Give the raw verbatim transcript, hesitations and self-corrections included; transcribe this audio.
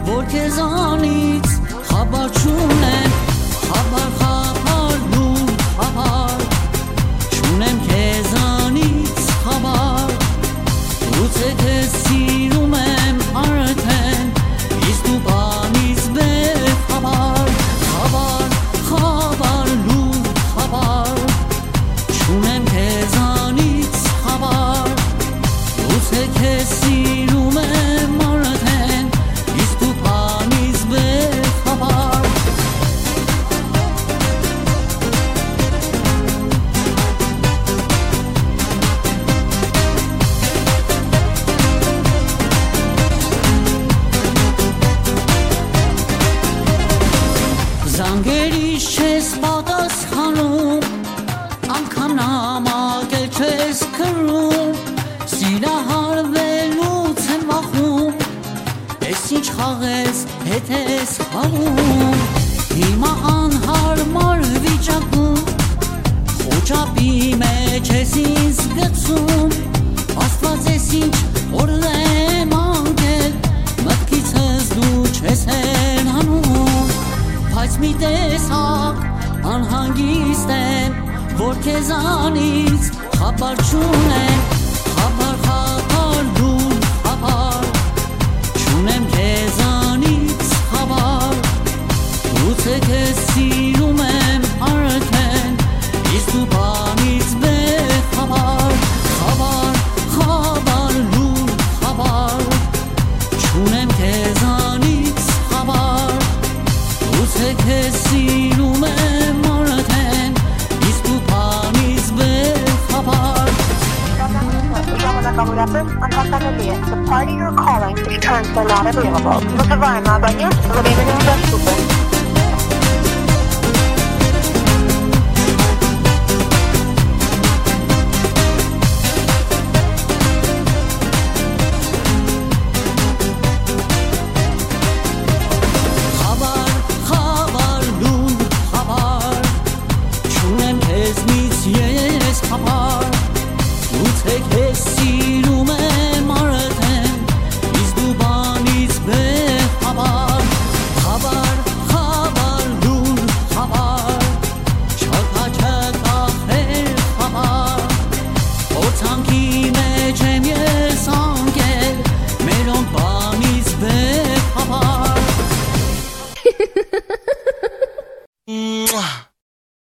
որ քեզանից խաբար չունեմ, խաբար խաբար դու խաբար չունեմ քեզանից խաբար, գուցե քեզ սիրում եմ արդեն, իսկ դու բանից բեր խաբար, խաբար խաբար դու խաբար չունեմ քեզանից խաբար, գուցե քեզ սիրում եմ արդեն, իսկ դու բանից բեր խաբար. Զանգերից չես պատասխանում, անգամ նամակ էլ չես գրում, սիրահարվելուց եմ վախում, ես ինչ խաղես հետ ես խաղում, հիմա անհարմար վիճակում, խոճապի մեջ ես ինձ գցում, աստված ես ինչ օրդ եմ անգել, մտքիցս դու չես հեռանում, բայց մի տեսակ անհանգիստ եմ, որ քեզանից խաբար չունեմ, խաբար խաբար դու խաբար չունեմ քեզանից խաբար, գուցե քեզ սիրում եմ արդեն, իսկ դու բանից բեր խաբար, խաբար խաբար դու խաբար չունեմ քեզանից խաբար, գուցե քեզ սիրում եմ արդեն, իսկ դու բանից բեր խաբար. The party you're calling is currently not available. Вызываем абонент временно недоступен. Խաբար խաբար դու խաբար չունեմ քեզնից ես խաբար, գուցե քեզ սիրում եմ արդեն, իսկ դու բանից բեր խաբար, խաբար խաբար դու խաբար չակա չակա խեր խաբար, փորձանքի մեջ եմ ես անկել, մերոնք բանից բեր խաբար.